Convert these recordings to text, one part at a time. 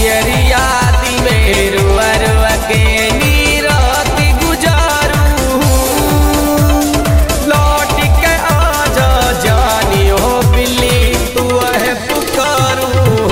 यादी में रुआ रुआ के नीरत गुजारू लौट के आजा जानी हो बिल्ली तू है पुकारू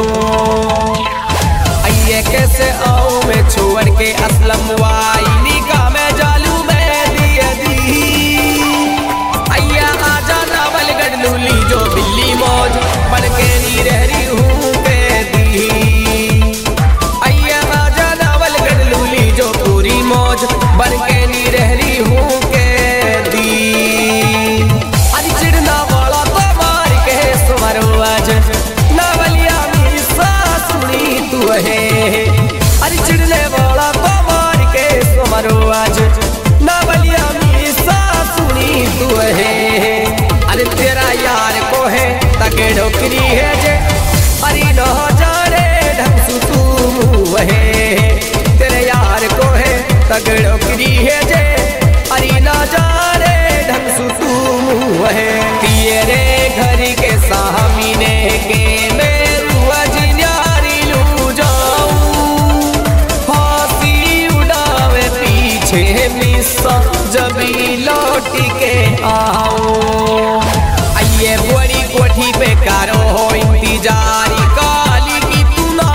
आइए कैसे आऊं मैं छोड़ के असलम वाइनी का मैं जालू में दिए दी आइया आजा नावल गडलूली जो बिल्ली मौज बन के नी रह रही हूँ के दी आइया आजा नावल गडलूली जो पूरी मौज बन के नी रह रही हूँ के दी अरे चिड़ना वाला तो मार के सुमरो आज नावलिया मेरी सास सुनी तू है अरे चिड़ने वाला तो मार के सुमरो आज नावलिया मेरी सास सुनी तू है अरे तेरा यार को है तके ढोकरी है जे अरे न जाने ढंग सु तू है तेरे यार को है तके ढोकरी है जे अरे न जाने ढंग सु तू है तेरे घर के सामने के मेरू अजन्यारी लू जाऊं फांसी उड़ावे पीछे मिसा जबी लौट के आओ आइए बड़ी कोठी पे कारो हो इंतजारी काली की तू ना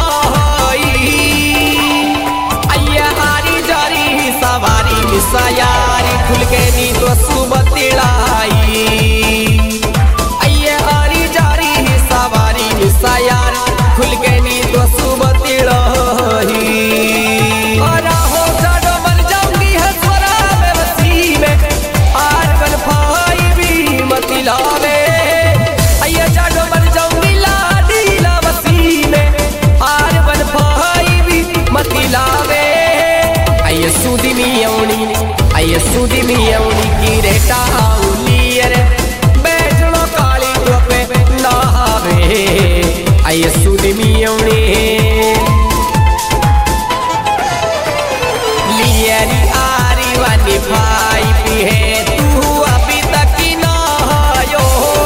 आइए हारी जारी सवारी मिसा यारी खुल के नी तो सुबह तिड़ाई आइए हारी जारी सवारी मिसा यार खुल के नी तो सुबह तिड़ाई सुदी मियौनी की रेटा आउली रे बैठनो काली तो पे नहावे आइए सुदी मियौनी लियरी आरी वाली भाई भी है तू अभी तक ना आयो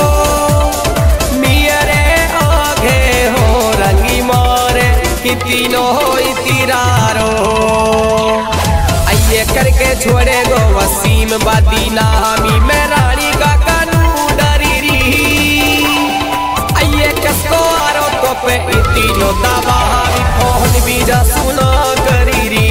मियरे आगे हो रंगी मारे कितनो होई तिरारो करके छोड़े गो वसीम बदीना हमी मैं रानी का कानू डरी री आइए किसको आरो तो पे इतनो दबा हमी फोन भी जा सुना करी री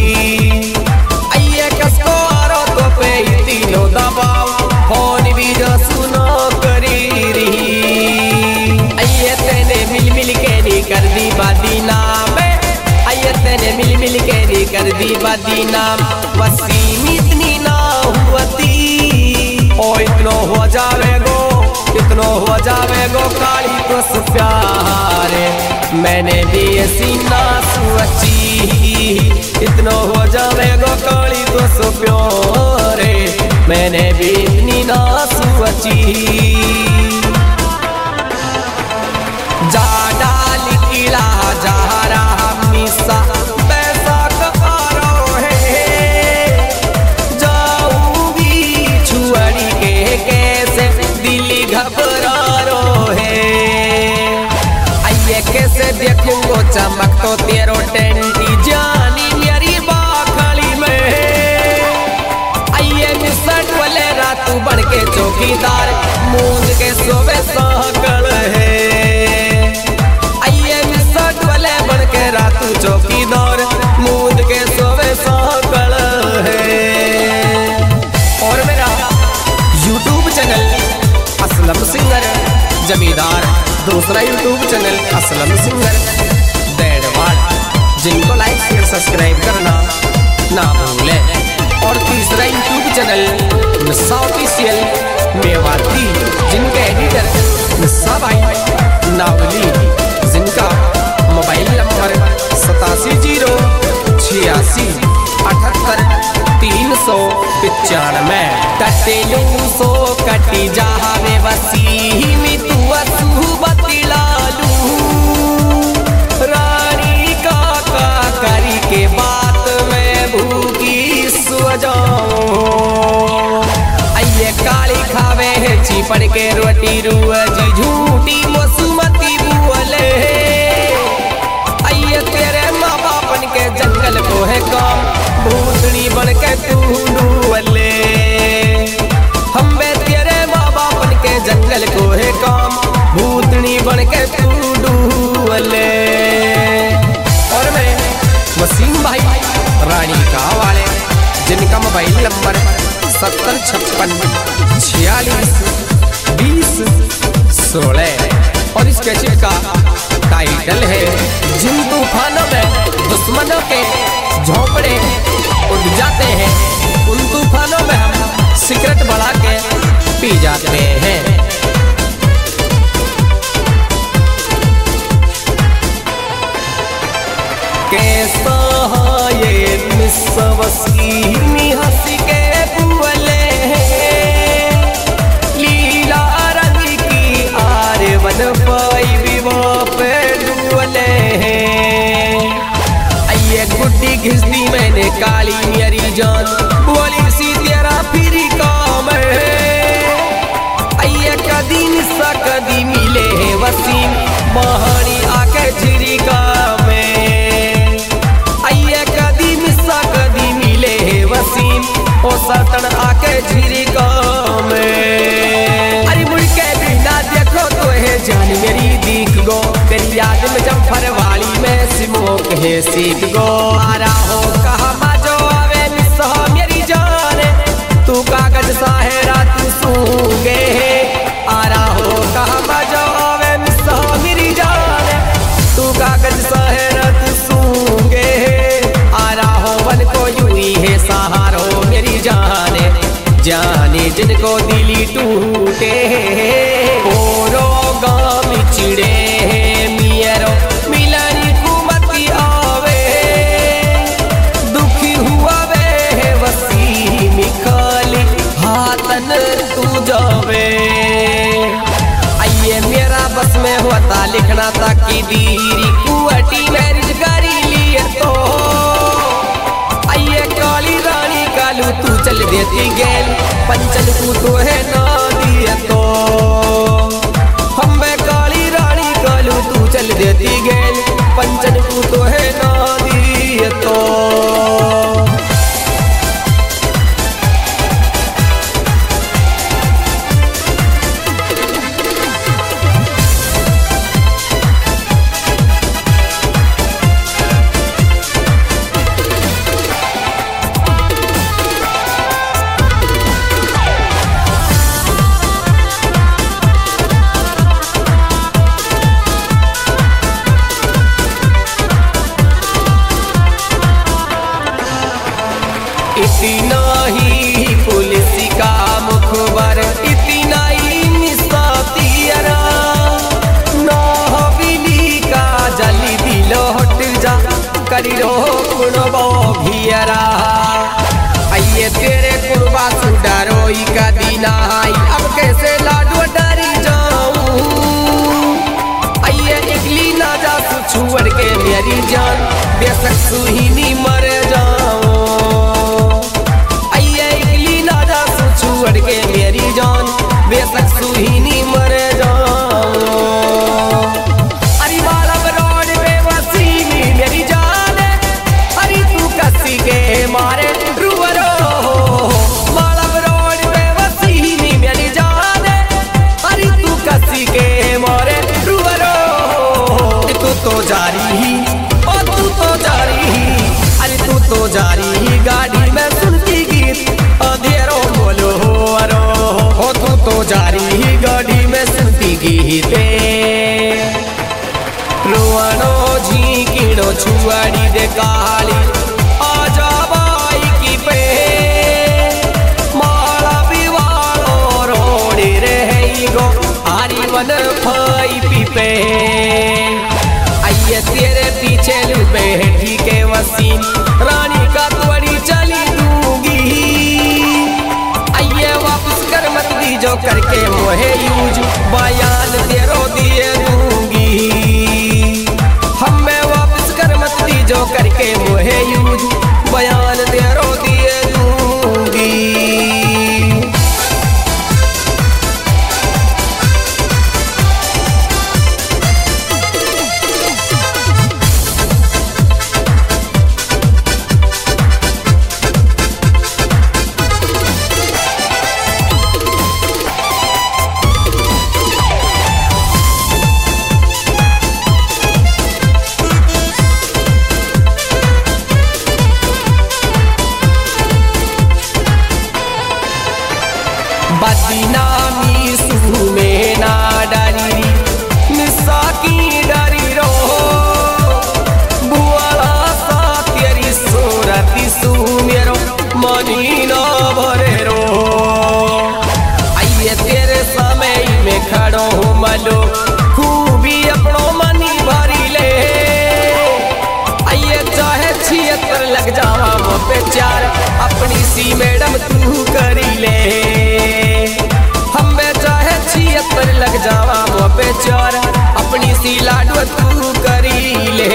आइए किसको आरो तो पे इतनो दबाओ फोन भी जा सुना करी री आइए तेने मिल मिल के नी कर दी बदीना में आइए तेने मिल मिल के नी कर दी बदीना वसीम इतनी ना हुआती ओ इतनो हो जावे गो काली तो प्यारे मैंने भी ऐसी ना सोची इतनो हो जावे गो काली तो प्यारे मैंने भी इतनी ना सोची जा डाल किला जा रहा मिसा कैसे देखूंगो चमक तो तेरो टेंटी जानी मेरी बाखली में आइए मिसट वाले रातू बन के चौकीदार मूंद के सोवे सहकल है आइए मिसट वाले बन के रातू चौकीदार मूंद के सोवे सहकल है और मेरा YouTube channel Aslam singer Zamindar दूसरा YouTube channel Aslam singer Badwal जिनको लाइक शेयर सब्सक्राइब करना ना भूले और तीसरा YouTube channel Missa official Mewati जिनके एडिटर मिस्सा भाई नावली जिनका मोबाइल नंबर 8786783395 कटेलू सो कटी जावे वसीम तू असू बतिलालू रानी का करी के बात में भूखी सो जाऊं आइए काली खावे है चिपड़ के रोटी रुआ जी झूठी मसुमती बुअले आइए तेरे बन के तू डूले। और मैं वसीम भाई रानी का वाले, जिनका मोबाइल नंबर 7056462016 और इस कैसेट का टाइटल है जिन तूफानों में दुश्मनों के झोंपड़े उड़ जाते हैं, उन तूफानों में हम सिगरेट बढ़ा के पी जाते हैं। कैसा ये मिसवसीमी हंसी के बुअले, लीला रंग की आरे वन पाई विवाह पे डुअले। आइए गुड्डी घिसदी मैंने काली मेरी जान, बोली सी तेरा फिर काम है। आइए कदी निस्सा कदी मिले है वसीम, महानी आके झिरी काम में। ओ सतन आके झिरी में, अरे मुड़ के बिना देखो तो है जान मेरी दीख गो, तेरी याद में जम्फर वाली में सिमोक है सीख गो। आ रहा हो कहा माजो आवे मिस्सा मेरी जान, तू कागज सा है रात सूंगे। आ रहा हो कहा माजो आवे मिस्सा मेरी जान, तू कागज सा है रात सूंगे। आ रहा हो वन को यूं है सहारो जाने जाने जिनको दिली टूटे, ओरो गाम चिड़े मियरो मिलनी कुमती आवे, दुखी हुआ वे वसीम खाली हाथन तू जावे। आइए मेरा बस में होता लिखना था कि दीरी कुआटी मैरिज करी लिए तो, आइए काली रानी कालू तू चल देती गेल, पंचन को तो है ना दिया तो। हम काली रानी कालू तू चल देती गेल, पंचन को तो है ना दिया तो। इतना ही पुलिस का मुखबर, इतना ही निस्तातियरा, ना बिली का जली दिलो हट जा करी रो कुणबो भियरा। आइए तेरे कुर्बा सुडरोई का दीना आई, अब कैसे लाडू डरी जाऊं। आइए इगली ना जा छुअड़ के मेरी जान, बेशक सुहीनी मर जाऊं। छुअड़ के मेरी जान, बेशक सुहीनी मर जाऊं। अरे वाला रोड पे वसीमी मेरी जान, अरे तू कसी के मारे रुवरो। वाला रोड पे वसीमी मेरी जान, अरे तू कसी के मारे रुवरो। तू तो जारी ही, ओ तू तो जारी ही, अरे तू तो जारी ही गाड़ी में सुनती गीत अंधेरो बोलो हो, तू तो जारी ही गाड़ी में सुनती गीते। रोवनो झीकिनो छुआड़ी दे काली आजा बाई की पे, माला बिवालो रोड़ी रही गो आरी वन फाई पीपे। आइए तेरे पीछे लुपे ठीक है वसीम, रानी का त्वड़ी चली दूंगी। आइए वापस कर मत दी जो करके मोहे यूज, बयान तेरो दिए दूंगी। हमें वापस कर मत दी जो करके मोहे यूज, बयान तेरो दिए दूंगी। विचार अपनी सी लाडो तू करी ले।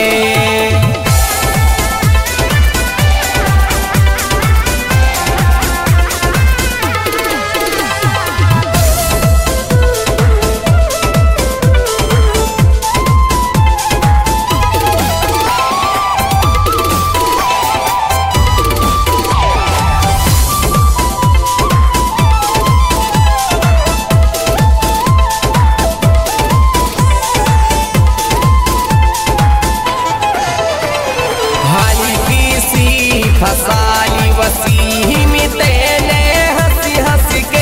फसाली वसीम तेने हंसी हंस के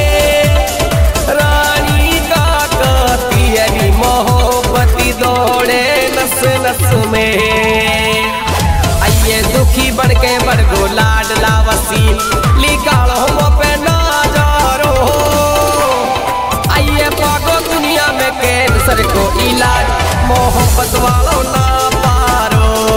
रानी का तेरी मोहब्बती दौड़े नस नस में। आइए दुखी बन के बड़गो लाडला वसीम लिकालो हम पे ना जारो। आइए पागो दुनिया में कैंसर को इलाज मोहब्बत वालों ना पारो।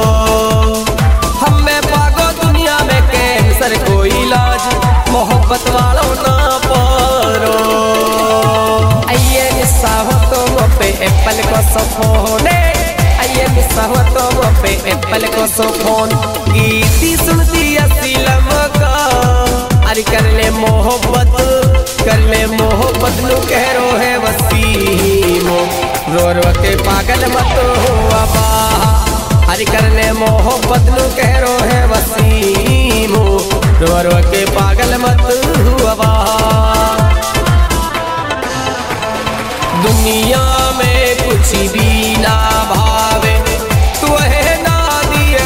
को इलाज मोहब्बत वालों ना पारो। आइए मिसा हो तुम पे एप्पल को सोफोने। आइए मिसा हो तुम पे एप्पल को सोफोन। गीती सुनती असलम का अरे कर ले मोहब्बत नु कह रो है वसीमो। रो रो के पागल मत हो अबा अरे कर ले मोहब्बत नु कह रो है वसीमो। रो रो के पागल मत हुआ। दुनिया में कुछ भी ना भावे तू है ना दिए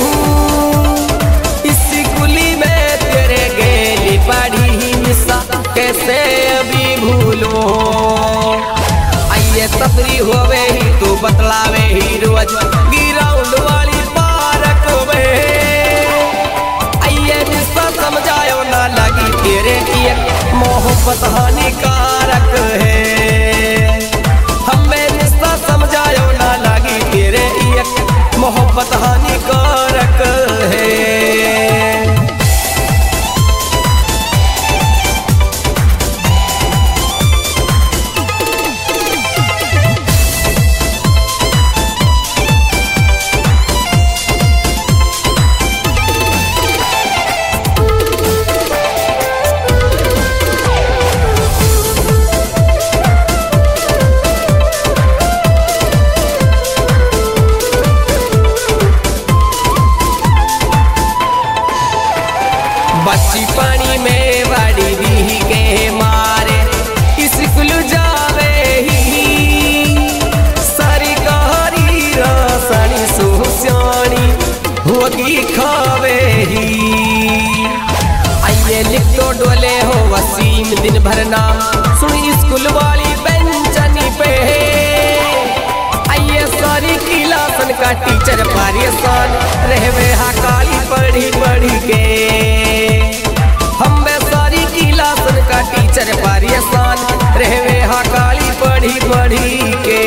इस कुली में तेरे गेली पड़ी मिसा कैसे अभी भूलो। आइए तफरी होवे ही तू बतलावे ही रोज गिराउंड वाली पार्क में। समझायो ना लगी तेरे की मोहब्बत हानिकारक है। हमें रिश्ता समझायो ना लगी तेरे मोहब्बत हानिकारक है। बच्ची पानी में बड़ी दी के मारे स्कूल जावे ही सारी कहानी रासानी सुस्यानी होगी खावे ही। आइए लिख तो डोले हो वसीम दिन भर नाम सुनी स्कूल वाली बेंचनी पे। आइए सारी क्लासन का टीचर परेशान रहवे हा काली पढ़ी पढ़ी के। हम सारी क्लासन का टीचर परेशान रहवे हा काली पढ़ी पढ़ी के।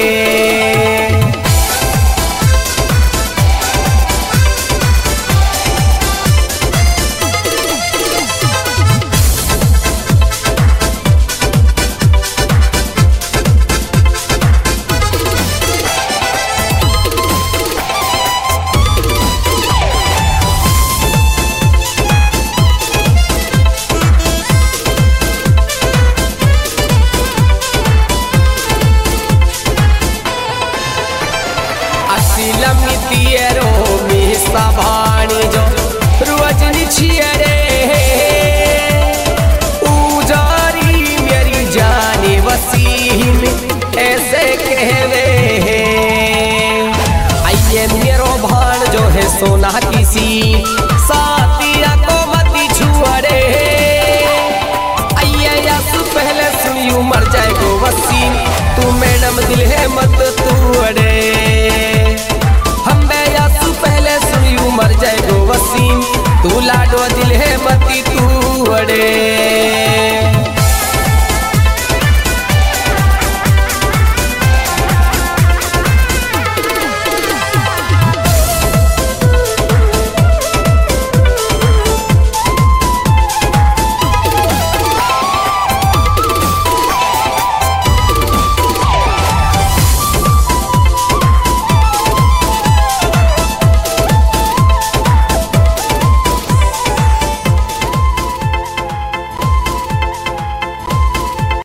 लमितियरो मिसा भाणी जो रोजनी छियरे उजारी मेरी जाने वसीम ऐसे कहवे। आइए मेरो भाण जो है सोना किसी साथिया को मती छुअरे। आइए यासु पहले सुनियो मर जाए गो वसीम तू मैडम दिल है मत तू अड़े। पहले सुनियो मर जाए गो वसीम तू लाडो दिल है मती तू अड़े।